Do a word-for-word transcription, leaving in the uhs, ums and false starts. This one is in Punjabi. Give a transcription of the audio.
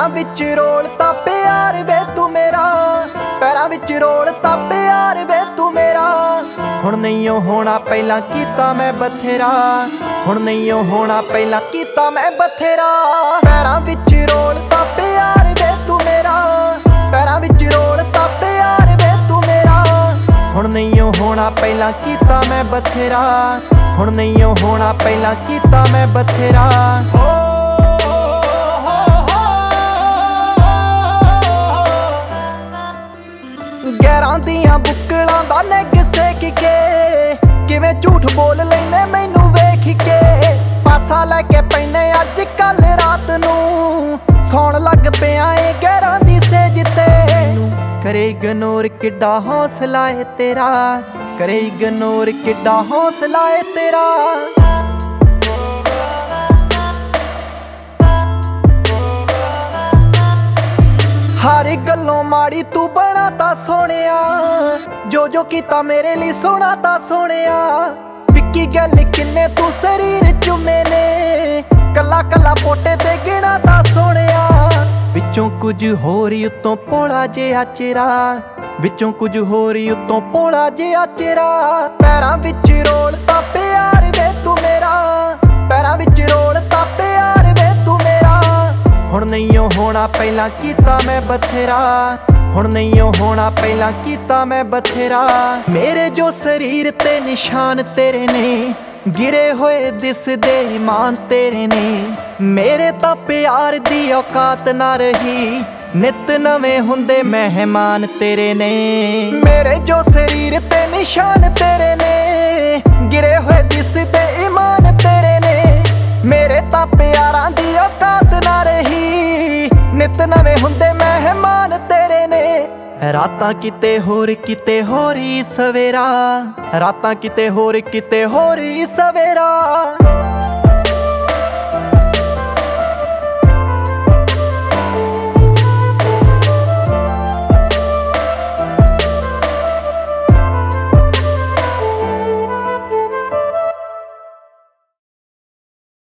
ਪੈਰਾਂ ਵਿੱਚ ਰੋਲ ਤਾ ਪਿਆਰ ਵੇ ਤੂੰ ਮੇਰਾ, ਪੈਰਾਂ ਵਿੱਚ ਰੋਲ ਤਾ ਪਿਆਰ ਵੇ ਤੂੰ ਮੇਰਾ। ਹੁਣ ਨਹੀਂ ਓ ਹੋਣਾ ਪਹਿਲਾਂ ਕੀਤਾ ਮੈਂ ਬਥੇਰਾ, ਹੁਣ ਨਹੀਂ ਓ ਹੋਣਾ ਪਹਿਲਾਂ ਕੀਤਾ ਮੈਂ ਬਥੇਰਾ। ਪੈਰਾਂ ਵਿੱਚ ਰੋਲ ਤਾ ਪਿਆਰ ਵੇ ਤੂੰ ਮੇਰਾ, ਪੈਰਾਂ ਵਿੱਚ ਰੋਲ ਤਾ ਪਿਆਰ ਵੇ ਤੂੰ ਮੇਰਾ। ਹੁਣ ਨਹੀਂ ਓ ਹੋਣਾ ਪਹਿਲਾਂ ਕੀਤਾ ਮੈਂ ਬਥੇਰਾ, ਹੁਣ ਨਹੀਂ ਓ ਹੋਣਾ ਪਹਿਲਾਂ ਕੀਤਾ ਮੈਂ ਬਥੇਰਾ। ਗੈਰਾਂ ਦੀਆਂ ਬੁੱਕਲਾਂ ਦਾ ਨਿੱਘ ਸੇਕ ਕੇ ਕਿਵੇਂ ਝੂਠ ਬੋਲ ਲੈਨੇ ਮੈਨੂੰ ਵੇਖ ਕੇ। ਪਾਸਾ ਲੈ ਕੇ ਪੈਨੇ ਅੱਜ ਕੱਲ ਰਾਤ ਨੂੰ, ਸੌਣ ਲੱਗ ਪਿਆ ਏ ਗੈਰਾਂ ਦੀ ਸੇਜ ਤੇ। ਕਰੇ ਇਗਨੋਰ ਕਿੱਡਾ ਹੌਸਲਾ ਏ ਤੇਰਾ, ਕਰੇ ਇਗਨੋਰ ਕਿੱਡਾ ਹੌਸਲਾ ਏ ਤੇਰਾ। ਹਰ ਗੱਲੋਂ ਮਾੜੀ ਤੂੰ ਬਣਾ ਤਾ ਸੋਹਣਿਆ, ਜੋ ਜੋ ਕੀਤਾ ਮੇਰੇ ਲਈ ਸੋਹਣਾ ਤਾ ਸੋਹਣਿਆ। ਵਿੱਕੀ ਗੱਲ ਕਿੰਨੇ ਤੂੰ ਸਰੀਰ ਚੁੰਮੇ ਨੇ, ਕੱਲਾ ਕੱਲਾ ਪੋਟੇ ਤੇ ਗਿਣਾ ਤਾ ਸੋਹਣਿਆ। ਵਿੱਚੋਂ ਕੁਝ ਹੋਰ ਉੱਤੋਂ ਭੋਲਾ ਜਿਹਾ ਚਿਹਰਾ, ਵਿੱਚੋਂ ਕੁਝ ਹੋਰ ਉੱਤੋਂ ਭੋਲਾ ਜਿਹਾ ਚਿਹਰਾ। ਪੈਰਾਂ ਵਿੱਚ ਰੋਲ ਤਾ ਪਿਆਰ ਵੇ ਤੂੰ ਮੇਰਾ, ਪੈਰਾਂ ਵਿੱਚ ਰੋਲ ਤਾ ਪਿਆਰ ਵੇ ਤੂੰ ਮੇਰਾ। ਹੁਣ ਨਹੀਂ ਓ ਹੋਣਾ ਪਹਿਲਾਂ ਕੀਤਾ ਮੈਂ ਬਥੇਰਾ, ਹੁਣ ਨਹੀਂ ਓ ਹੋਣਾ ਪਹਿਲਾਂ ਕੀਤਾ ਮੈਂ ਬਥੇਰਾ। ਮੇਰੇ ਜੋ ਸਰੀਰ ਤੇ ਨਿਸ਼ਾਨ ਤੇਰੇ ਨੇ, ਗਿਰੇ ਹੋਏ ਦਿਸਦੇ ਇਮਾਨ ਤੇਰੇ ਨੇ। ਮੇਰੇ ਤਾਂ ਪਿਆਰ ਦੀ ਔਕਾਤ ਨਾ ਰਹੀ, ਨਿਤ ਨਵੇਂ ਹੁੰਦੇ ਮਹਿਮਾਨ ਤੇਰੇ ਨੇ। ਮੇਰੇ ਜੋ ਸਰੀਰ ਤੇ ਨਿਸ਼ਾਨ ਤੇਰੇ ਨੇ, ਗਿਰੇ ਹੋਏ ਦਿਸਦੇ ਇਮਾਨ ਤੇਰੇ ਨੇ। ਮੇਰੇ ਤਾਂ ਪਿਆਰਾਂ ਦੀ ਔਕਾਤ ਨਾ ਰਹੀ, ਨਿਤ ਨਵੇਂ ਹੁੰਦੇ ਮਹਿਮਾਨ ਤੇਰੇ ਨੇ। ਰਾਤਾਂ ਕਿਤੇ ਹੋਰ ਕਿਤੇ ਹੋਰ ਹੀ ਸਵੇਰਾ, ਰਾਤਾਂ ਕਿਤੇ ਹੋਰ ਕਿਤੇ ਹੋਰ ਹੀ ਸਵੇਰਾ।